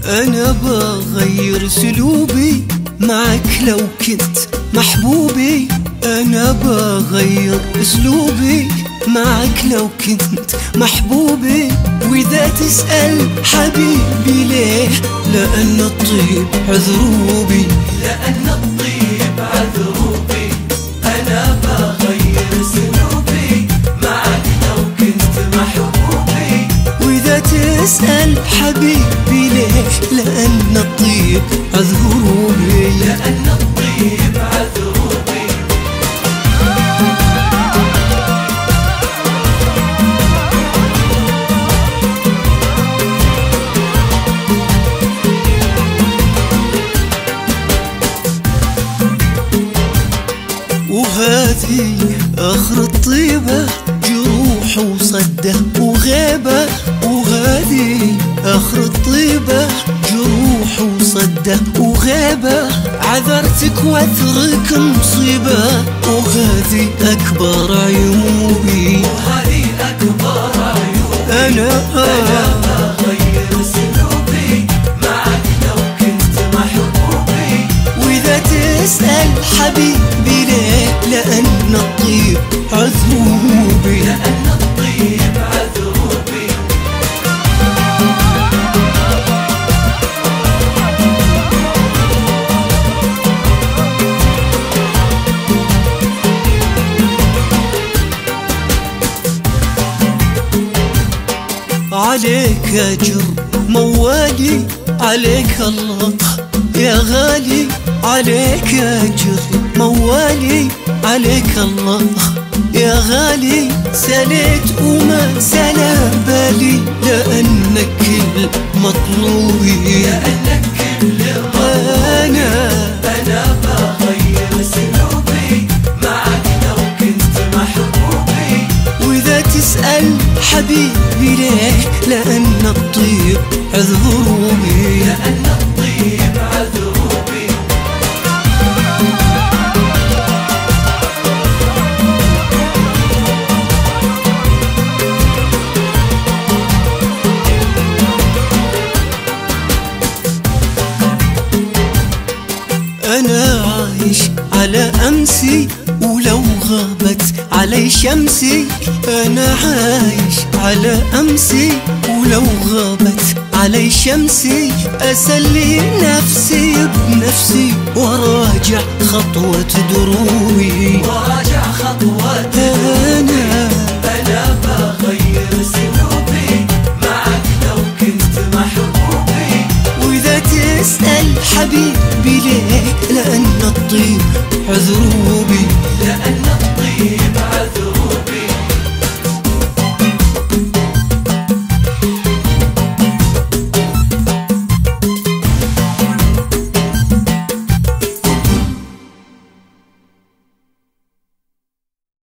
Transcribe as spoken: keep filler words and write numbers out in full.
أنا بغير سلوبي معك لو كنت محبوبي. أنا بغير أسلوبي معك لو كنت محبوبي. وإذا تسأل حبيبي ليه، لأن الطيب عذروبي، لأن الطيب عذروبي. أنا بغير سلوبي معك لو كنت محبوبي. وإذا تسأل حبيبي ليه، لأن الطيب عذروبي، لأن الطيب عذروبي. وهذه آخر الطيبة، جروح وصدة وغيبة. وهذه آخر الطيبة، جروح وصدة وغيبة. عذرتك واثرك مصيبة، وهذه أكبر عيوبي، وهذه أكبر عيوبي. أنا أنا بغير سلوبي معك لو كنت محبوبي. وإذا تسأل حبيبي ليه، لأن الطيب عذروبي، لأن الطيب عذروبي. عليك أجر موالي، عليك الله يا غالي. عليك أجر موالي، عليك الله يا غالي. سليت وما سلا بالي، لأنك كل مطلوبي، لأنك كل أنا أنا بغير سلوبي معك لو كنت محبوبي. وإذا تسأل حبيبي ليه، لأن الطيب عذروبي، لأن الطيب عذروبي. أنا عايش على أمسي، ولو غابت علي شمسي. أنا عايش على أمسي، ولو غابت علي شمسي. أسلي نفسي بنفسي، وراجع خطوة دروبي، وراجع خطوة أنا أنا بغير سلوبي معك لو كنت محبوبي. وإذا تسأل حبيبي ليه، لأن الطيب عذروبي، لأن